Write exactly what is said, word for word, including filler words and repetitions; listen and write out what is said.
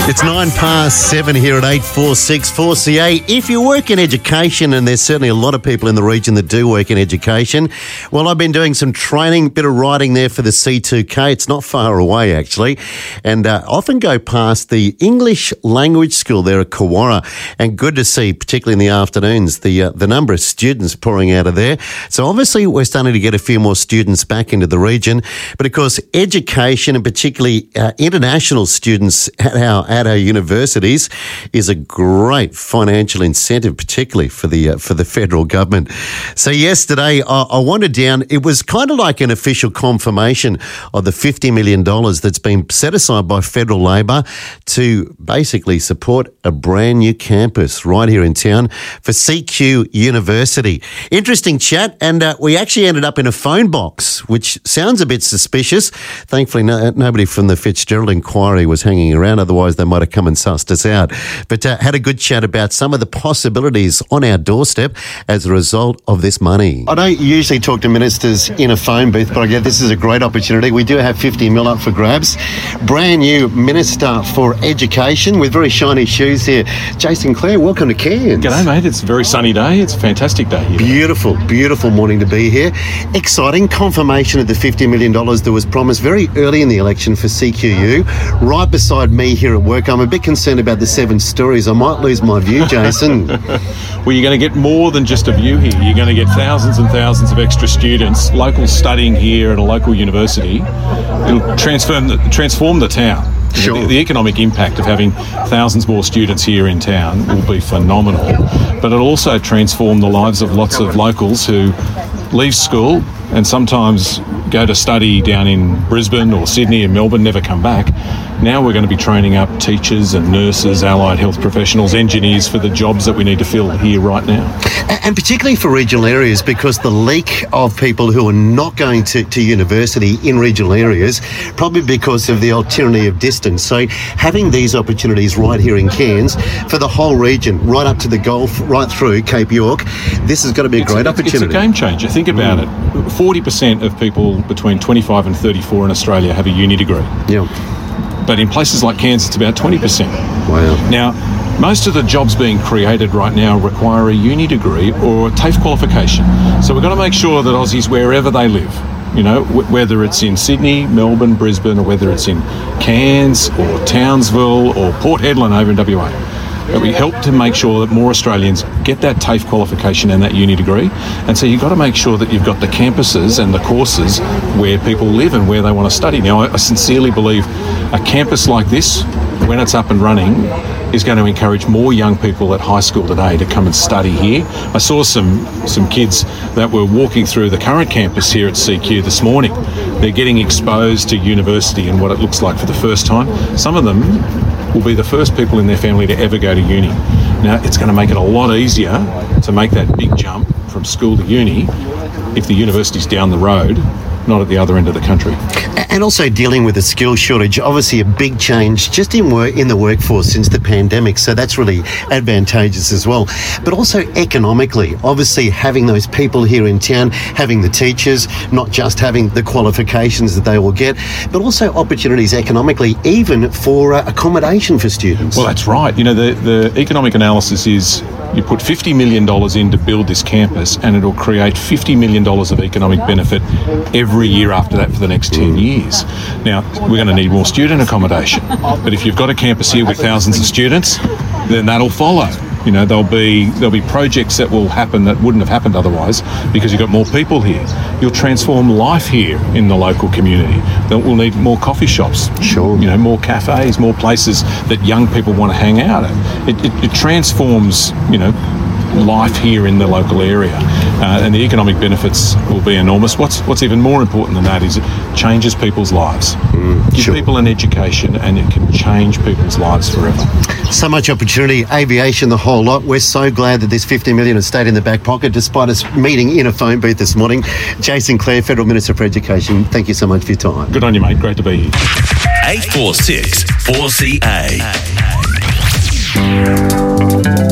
It's nine past seven here at eight four six four C A. If you work in education, and there's certainly a lot of people in the region that do work in education, well, I've been doing some training, bit of writing there for the C two K. It's not far away, actually, and uh, often go past the English language school there at Kawara, and good to see, particularly in the afternoons, the uh, the number of students pouring out of there. So obviously we're starting to get a few more students back into the region, but of course education, and particularly uh, international students at our at our universities, is a great financial incentive, particularly for the uh, for the federal government. So yesterday I, I wandered down. It was kind of like an official confirmation of the fifty million dollars that's been set aside by federal Labor to basically support a brand new campus right here in town for C Q University. Interesting chat, and uh, we actually ended up in a phone box, which sounds a bit suspicious. Thankfully, no, nobody from the Fitzgerald Inquiry was hanging around, otherwise they might have come and sussed us out. But uh, had a good chat about some of the possibilities on our doorstep as a result of this money. I don't usually talk to ministers in a phone booth, but I guess this is a great opportunity. We do have fifty mil up for grabs. Brand new Minister for Education with very shiny shoes here. Jason Clare, welcome to Cairns. G'day, mate. It's a very sunny day. It's a fantastic day here. Beautiful, beautiful morning to be here. Exciting confirmation of the fifty million dollars that was promised very early in the election for C Q U. Right beside me here at work, I'm a bit concerned about the seven stories. I might lose my view, Jason. Well, you're going to get more than just a view here. You're going to get thousands and thousands of extra students, locals studying here at a local university. It'll transform the, transform the town. Sure. The, the economic impact of having thousands more students here in town will be phenomenal, but it'll also transform the lives of lots of locals who leave school and sometimes go to study down in Brisbane or Sydney and Melbourne, never come back. Now we're going to be training up teachers and nurses, allied health professionals, engineers for the jobs that we need to fill here right now. And particularly for regional areas, because the leak of people who are not going to, to university in regional areas, probably because of the old tyranny of distance. So having these opportunities right here in Cairns for the whole region, right up to the Gulf, right through Cape York, this is going to be a it's great a, opportunity. It's a game changer. Think about mm. it. forty percent of people between twenty-five and thirty-four in Australia have a uni degree. Yeah. But in places like Cairns, it's about twenty percent. Wow. Now, most of the jobs being created right now require a uni degree or a TAFE qualification. So we've got to make sure that Aussies, wherever they live, you know, w- whether it's in Sydney, Melbourne, Brisbane, or whether it's in Cairns or Townsville or Port Hedland over in W A, that we help to make sure that more Australians get that TAFE qualification and that uni degree. And so you've got to make sure that you've got the campuses and the courses where people live and where they want to study. Now, I sincerely believe a campus like this, when it's up and running, is going to encourage more young people at high school today to come and study here. I saw some some kids that were walking through the current campus here at C Q this morning. They're getting exposed to university and what it looks like for the first time. Some of them will be the first people in their family to ever go to uni. Now, it's going to make it a lot easier to make that big jump from school to uni if the university's down the road, not at the other end of the country. And also dealing with a skill shortage, obviously a big change just in work in the workforce since the pandemic, so that's really advantageous as well. But also economically, obviously having those people here in town, having the teachers, not just having the qualifications that they will get, but also opportunities economically, even for uh, accommodation for students. Well, that's right. You know, the, the economic analysis is you put fifty million dollars in to build this campus and it'll create fifty million dollars of economic benefit every year after that for the next ten years. Now, we're going to need more student accommodation, but if you've got a campus here with thousands of students, then that'll follow. You know, there'll be there'll be projects that will happen that wouldn't have happened otherwise because you've got more people here. You'll transform life here in the local community. Then we'll need more coffee shops. Sure. You know, more cafes, more places that young people want to hang out at. It, it, it transforms, you know, life here in the local area, uh, and the economic benefits will be enormous. What's what's even more important than that is it changes people's lives. Mm, Give sure. people an education and it can change people's lives forever. So much opportunity, aviation, the whole lot. We're so glad that this fifty million has stayed in the back pocket despite us meeting in a phone booth this morning. Jason Clare, Federal Minister for Education, thank you so much for your time. Good on you, mate. Great to be here. eight four six four C A.